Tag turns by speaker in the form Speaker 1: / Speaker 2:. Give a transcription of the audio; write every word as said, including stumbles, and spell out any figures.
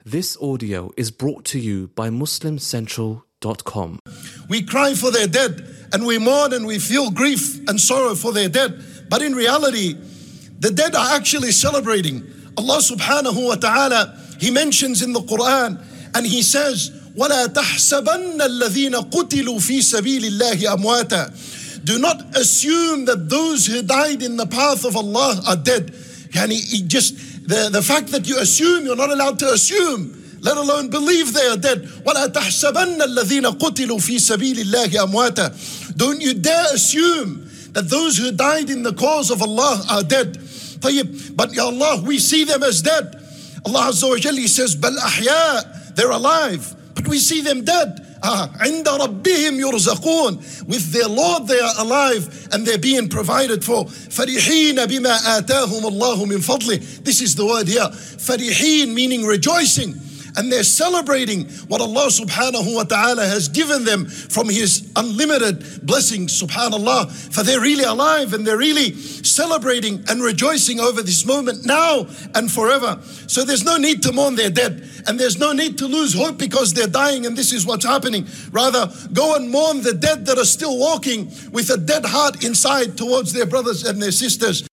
Speaker 1: This audio is brought to you by Muslim Central dot com.
Speaker 2: We cry for their dead and we mourn and we feel grief and sorrow for their dead. But in reality, the dead are actually celebrating. Allah subhanahu wa ta'ala, He mentions in the Quran and He says, وَلَا تَحْسَبَنَّ الَّذِينَ قُتِلُوا فِي سَبِيلِ اللَّهِ أَمْوَاتًا. Do not assume that those who died in the path of Allah are dead. Yani, it just the, the fact that you assume, you're not allowed to assume, let alone believe they are dead. وَلَا تَحْسَبَنَّ الَّذِينَ قُتِلُوا فِي سَبِيلِ اللَّهِ أَمْوَاتًا. Don't you dare assume that those who died in the cause of Allah are dead. But Ya Allah, we see them as dead. Allah Azza wa Jalla says, بَلْ أَحْيَاء. They're alive, but we see them dead. Ah, عند ربهم يرزقون. With their Lord they are alive and they're being provided for. فرحين بما آتاهم الله من فضله. This is the word here. فرحين meaning rejoicing. And they're celebrating what Allah subhanahu wa ta'ala has given them from His unlimited blessings, subhanallah. For they're really alive and they're really celebrating and rejoicing over this moment now and forever. So there's no need to mourn their dead. And there's no need to lose hope because they're dying and this is what's happening. Rather, go and mourn the dead that are still walking with a dead heart inside towards their brothers and their sisters.